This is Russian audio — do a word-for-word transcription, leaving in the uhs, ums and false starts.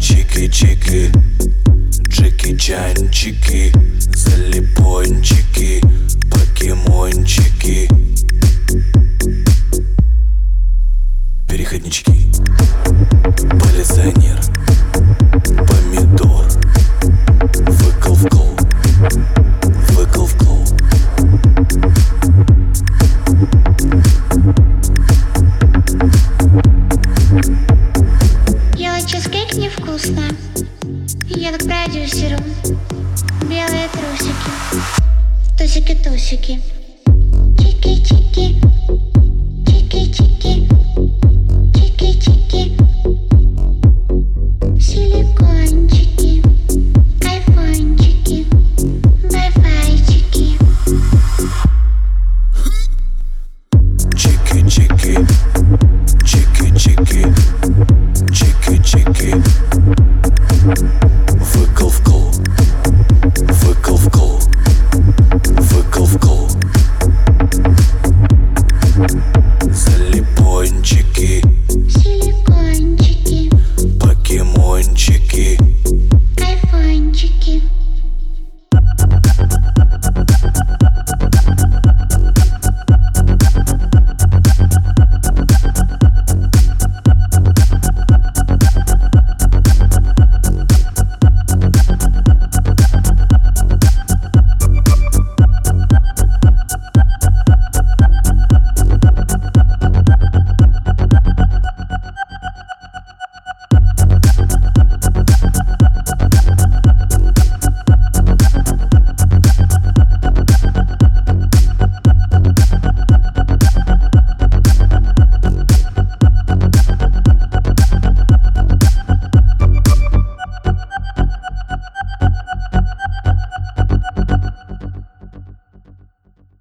Чики-чики, Джеки-чанчики, залипончики, покемончики, переходнички, полиционер, помидор, выкл-вкл, выкл-вкл. Ела чизкейк невкусно. Еду к продюсеру. Белые трусики, тусики-тусики. Чики-чики, чики-чики, чики-чики. Силикончики, айфончики, вай-файчики. Чики-чики, чики-чики, чики-чики, выкл-вкл.